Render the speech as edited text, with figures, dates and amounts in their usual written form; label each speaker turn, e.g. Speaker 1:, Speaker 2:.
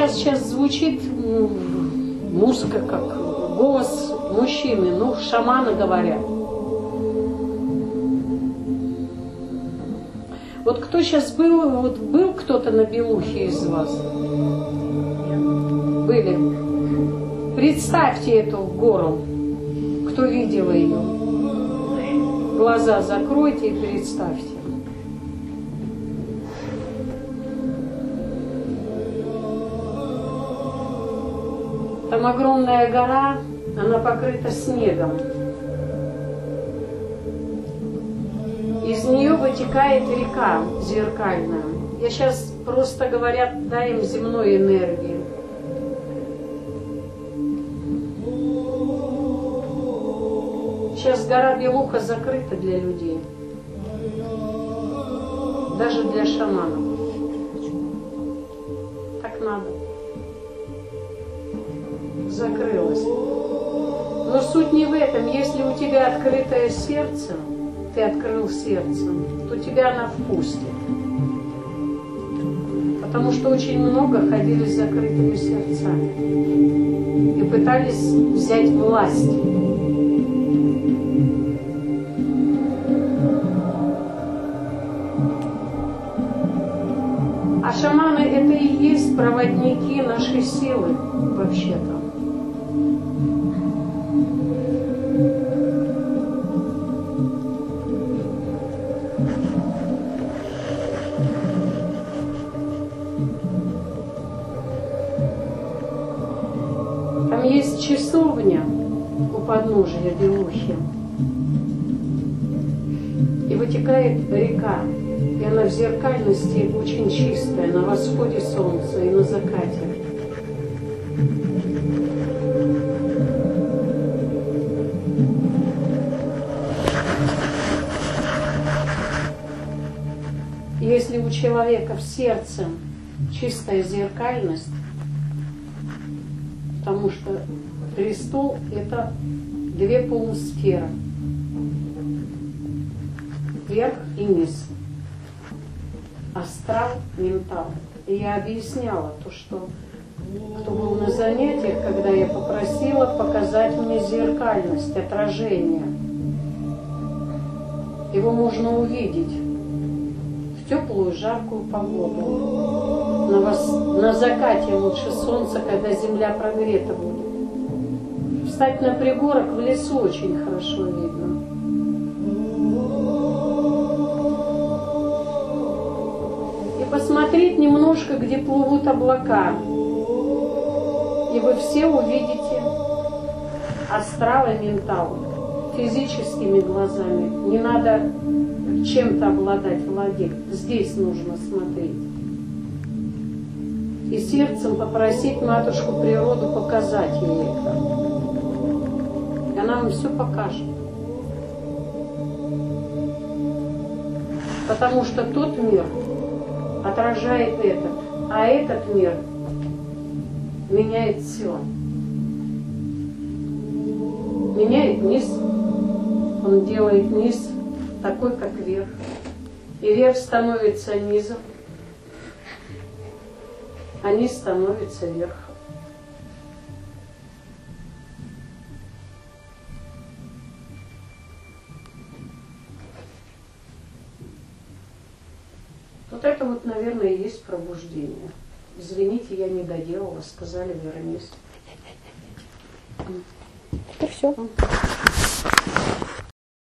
Speaker 1: сейчас звучит музыка, как голос мужчины, ну, шаманы говорят. Вот кто сейчас был, вот был кто-то на белухе из вас? Были. Представьте эту гору, кто видел ее. Глаза закройте и представьте. Там огромная гора, она покрыта снегом. Из нее вытекает река зеркальная. Я сейчас просто, говорят, даем земной энергии. Сейчас гора Белуха закрыта для людей. Даже для шаманов. Так надо. Закрылась. Но суть не в этом. Если у тебя открытое сердце, ты открыл сердце, то тебя она впустит. Потому что очень много ходили с закрытыми сердцами и пытались взять власть. А шаманы это и есть проводники нашей силы вообще-то. Там есть часовня у подножия Белухи. И вытекает река. И она в зеркальности очень чистая, на восходе солнца и на закате. Если у человека в сердце чистая зеркальность, потому что престол – это две полусферы, верх и низ, астрал, ментал. И я объясняла то, что кто был на занятиях, когда я попросила показать мне зеркальность, отражение. Его можно увидеть в теплую, жаркую погоду. На закате лучше солнце, когда земля прогрета будет. Встать на пригорок в лесу очень хорошо видно. И посмотреть немножко, где плывут облака. И вы все увидите астрал и ментал физическими глазами. Не надо чем-то обладать, владеть. Здесь нужно смотреть. И сердцем попросить матушку природу показать ей это. И она вам все покажет. Потому что тот мир отражает этот, а этот мир меняет все. Меняет низ, он делает низ такой, как верх. И верх становится низом, а низ становится верхом. Вот это вот, наверное, и есть пробуждение. Извините, я не доделала, сказали, вернись.
Speaker 2: Это все.